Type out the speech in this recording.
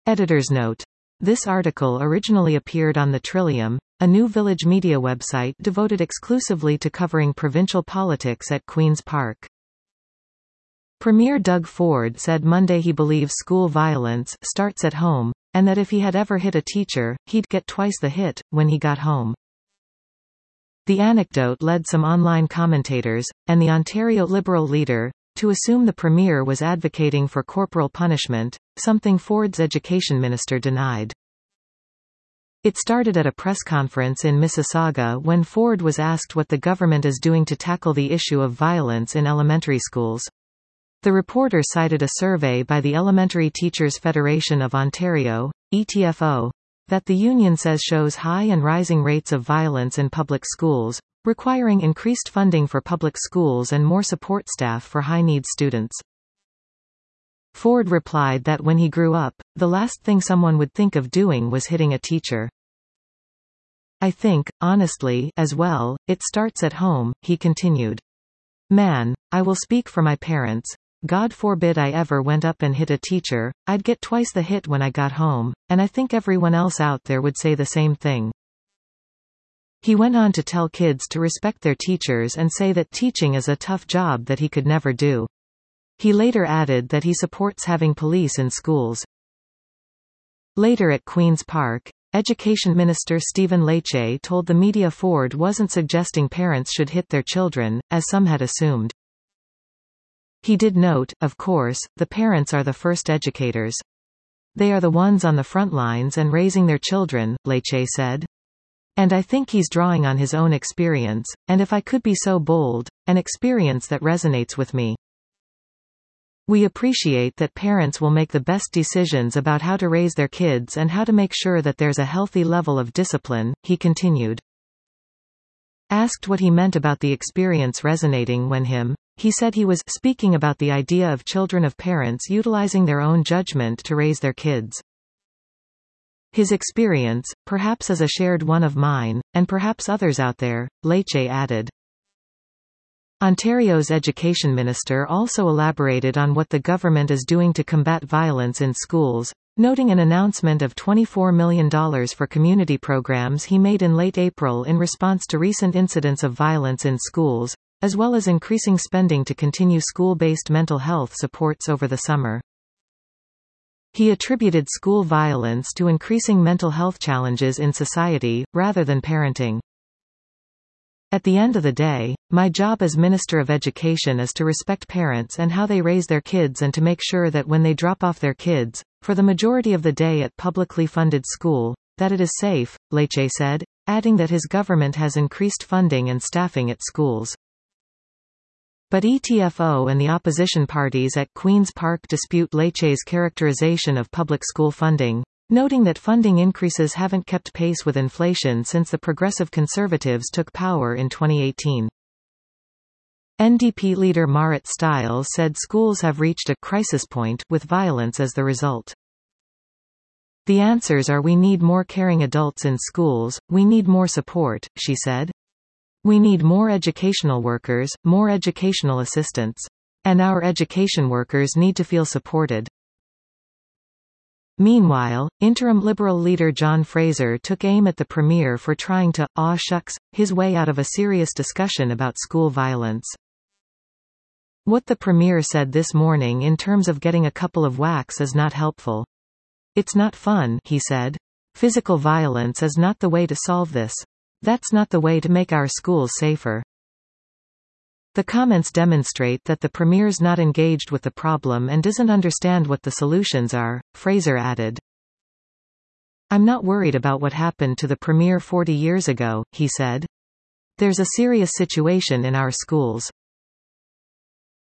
Editor's note. This article originally appeared on the Trillium, a new village media website devoted exclusively to covering provincial politics at Queen's Park. Premier Doug Ford said Monday he believes school violence starts at home, and that if he had ever hit a teacher, he'd get twice the hit when he got home. The anecdote led some online commentators, and the Ontario Liberal leader, to assume the Premier was advocating for corporal punishment, something Ford's education minister denied. It started at a press conference in Mississauga when Ford was asked what the government is doing to tackle the issue of violence in elementary schools. The reporter cited a survey by the Elementary Teachers Federation of Ontario, ETFO, that the union says shows high and rising rates of violence in public schools, requiring increased funding for public schools and more support staff for high-needs students. Ford replied that when he grew up, the last thing someone would think of doing was hitting a teacher. I think, honestly, as well, it starts at home, he continued. Man, I will speak for my parents. God forbid I ever went up and hit a teacher, I'd get twice the hit when I got home, and I think everyone else out there would say the same thing. He went on to tell kids to respect their teachers and say that teaching is a tough job that he could never do. He later added that he supports having police in schools. Later at Queen's Park, Education Minister Stephen Lecce told the media Ford wasn't suggesting parents should hit their children, as some had assumed. He did note, of course, the parents are the first educators. They are the ones on the front lines and raising their children, Lecce said. And I think he's drawing on his own experience, and if I could be so bold, an experience that resonates with me. We appreciate that parents will make the best decisions about how to raise their kids and how to make sure that there's a healthy level of discipline, he continued. Asked what he meant about the experience resonating when he said he was speaking about the idea of children of parents utilizing their own judgment to raise their kids. His experience, perhaps as a shared one of mine, and perhaps others out there, Lecce added. Ontario's education minister also elaborated on what the government is doing to combat violence in schools, noting an announcement of $24 million for community programs he made in late April in response to recent incidents of violence in schools, as well as increasing spending to continue school-based mental health supports over the summer. He attributed school violence to increasing mental health challenges in society, rather than parenting. At the end of the day, my job as Minister of Education is to respect parents and how they raise their kids and to make sure that when they drop off their kids, for the majority of the day at publicly funded school, that it is safe, Lecce said, adding that his government has increased funding and staffing at schools. But ETFO and the opposition parties at Queen's Park dispute Lecce's characterization of public school funding, noting that funding increases haven't kept pace with inflation since the Progressive Conservatives took power in 2018. NDP leader Marit Stiles said schools have reached a crisis point with violence as the result. The answers are we need more caring adults in schools, we need more support, she said. We need more educational workers, more educational assistants. And our education workers need to feel supported. Meanwhile, interim Liberal leader John Fraser took aim at the Premier for trying to, "aw shucks," his way out of a serious discussion about school violence. What the Premier said this morning in terms of getting a couple of whacks is not helpful. It's not fun, he said. Physical violence is not the way to solve this. That's not the way to make our schools safer. The comments demonstrate that the Premier's not engaged with the problem and doesn't understand what the solutions are, Fraser added. I'm not worried about what happened to the Premier 40 years ago, he said. There's a serious situation in our schools.